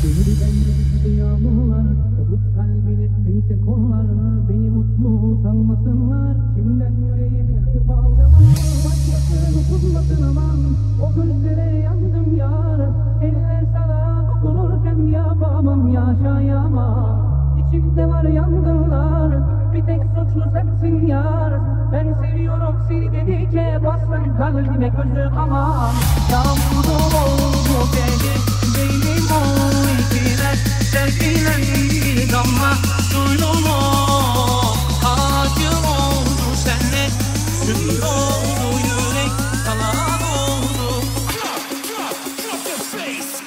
Beni benden yağmurlar, obuz kalbini neyse kollar, beni mutlu sanmasınlar, şimdiden yüreğim sıkıp aldılar. Başkasını dokunmasın aman, o gözlere yandım yar, eller sana dokunurken yapamam, yaşayamam. İçimde var yangınlar, bir tek suçlu sensin yar, ben seviyorum seni dedikçe bastın kalbime gözüm aman. Yağmurlu oldu beni, benim ol içine, sevgilen bir damla suyum ol. Acım oldu senle, sür oldu yürek, kalan oldu. Drop the bass.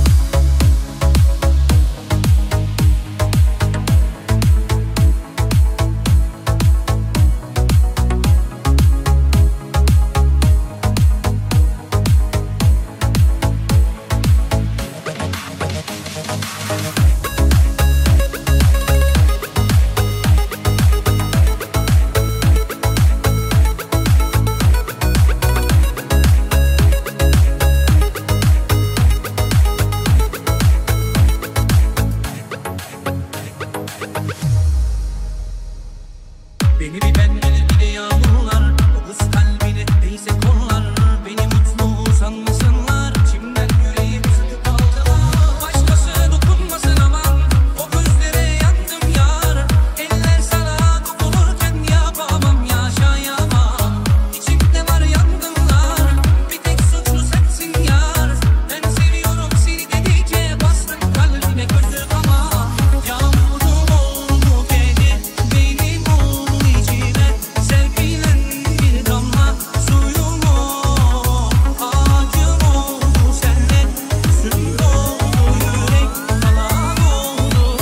Beni bir ben bir de yağmurlar, o kız kalbine değse kollar, beni mutlu sanmasınlar, şimdiden yüreğim sıkıp aldılar. Başkası dokunmasın aman, o gözlere yandım yar, eller sana dokunurken yapamam, yaşayamam. İçimde var yangınlar, bir tek suçlu sensin yar, ben seviyorum seni dedikçe bastın kalbime gözüm aman. Yağmurum oldu gece, benim oldu içime, sevgilen bir damla suyum ol. Acım oldu senle, sür oldu yürek, kalan oldu.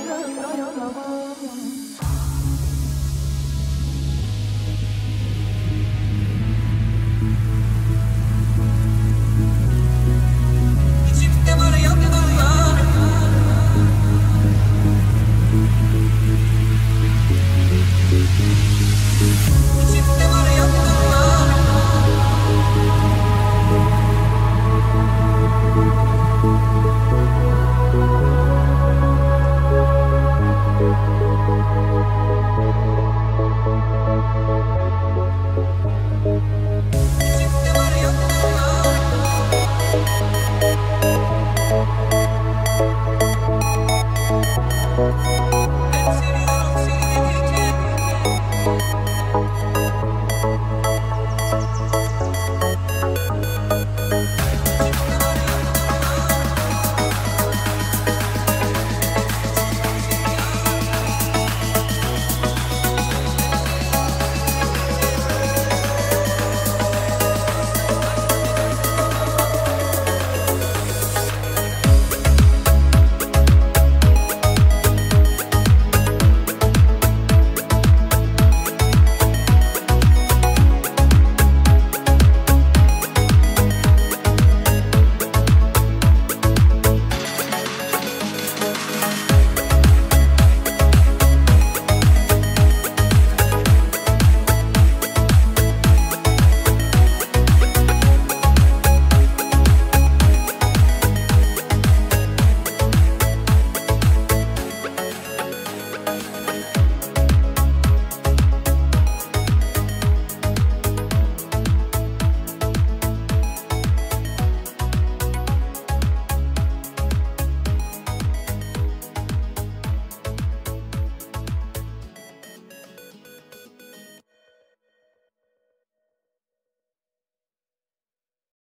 İçimde var yangınlar, içimde var yangınlar. İçimde var yangınlar.